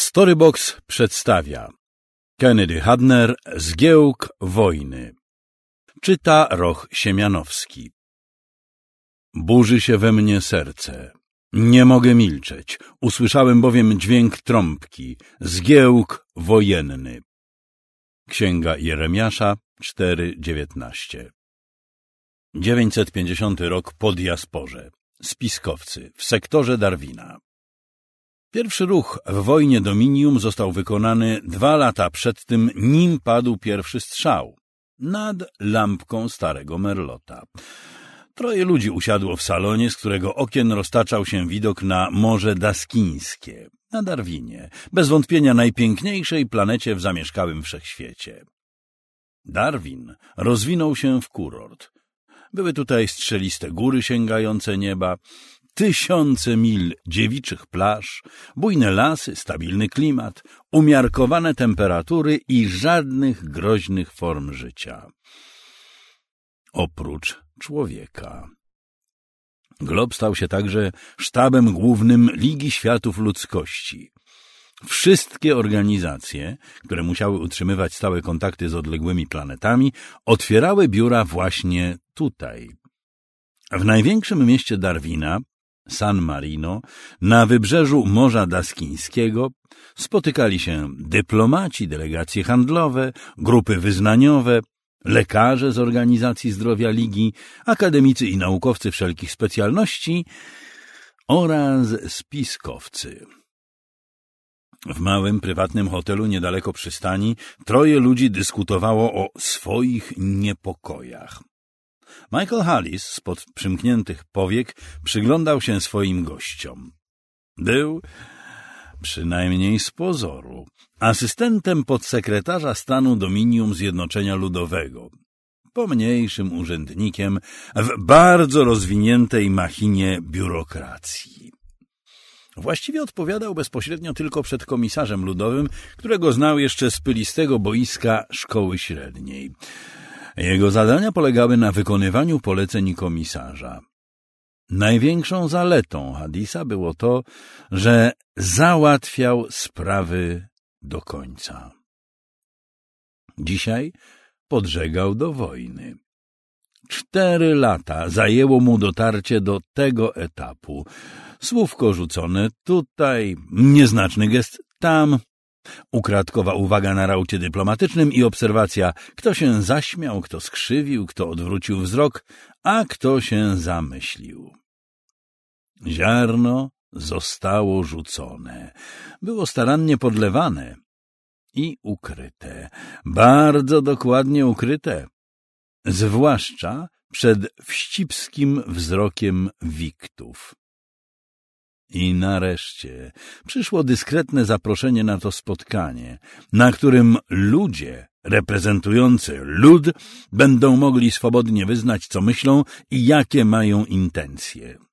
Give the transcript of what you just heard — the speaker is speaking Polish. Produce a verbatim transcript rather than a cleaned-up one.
Storybox przedstawia Kennedy Hadner, Zgiełk wojny. Czyta Roch Siemianowski. Burzy się we mnie serce. Nie mogę milczeć. Usłyszałem bowiem dźwięk trąbki. Zgiełk wojenny. Księga Jeremiasza cztery dziewiętnaście. dziewięćset pięćdziesiąty rok po diasporze. Spiskowcy w sektorze Darwina. Pierwszy ruch w wojnie Dominium został wykonany dwa lata przed tym, nim padł pierwszy strzał. Nad lampką starego Merlota. Troje ludzi usiadło w salonie, z którego okien roztaczał się widok na Morze Daskińskie, na Darwinie, bez wątpienia najpiękniejszej planecie w zamieszkałym wszechświecie. Darwin rozwinął się w kurort. Były tutaj strzeliste góry sięgające nieba, tysiące mil dziewiczych plaż, bujne lasy, stabilny klimat, umiarkowane temperatury i żadnych groźnych form życia. Oprócz człowieka. Glob stał się także sztabem głównym Ligi Światów Ludzkości. Wszystkie organizacje, które musiały utrzymywać stałe kontakty z odległymi planetami, otwierały biura właśnie tutaj. W największym mieście Darwina, San Marino, na wybrzeżu Morza Daskińskiego, spotykali się dyplomaci, delegacje handlowe, grupy wyznaniowe, lekarze z Organizacji Zdrowia Ligi, akademicy i naukowcy wszelkich specjalności oraz spiskowcy. W małym, prywatnym hotelu niedaleko przystani troje ludzi dyskutowało o swoich niepokojach. Michael Hallis spod przymkniętych powiek przyglądał się swoim gościom. Był, przynajmniej z pozoru, asystentem podsekretarza stanu Dominium Zjednoczenia Ludowego, pomniejszym urzędnikiem w bardzo rozwiniętej machinie biurokracji. Właściwie odpowiadał bezpośrednio tylko przed komisarzem ludowym, którego znał jeszcze z pylistego boiska szkoły średniej. Jego zadania polegały na wykonywaniu poleceń komisarza. Największą zaletą Haddisa było to, że załatwiał sprawy do końca. Dzisiaj podżegał do wojny. Cztery lata zajęło mu dotarcie do tego etapu. Słówko rzucone tutaj, nieznaczny gest tam, ukradkowa uwaga na raucie dyplomatycznym i obserwacja, kto się zaśmiał, kto skrzywił, kto odwrócił wzrok, a kto się zamyślił. Ziarno zostało rzucone, było starannie podlewane i ukryte, bardzo dokładnie ukryte, zwłaszcza przed wścibskim wzrokiem wiktów. I nareszcie przyszło dyskretne zaproszenie na to spotkanie, na którym ludzie reprezentujący lud będą mogli swobodnie wyznać, co myślą i jakie mają intencje.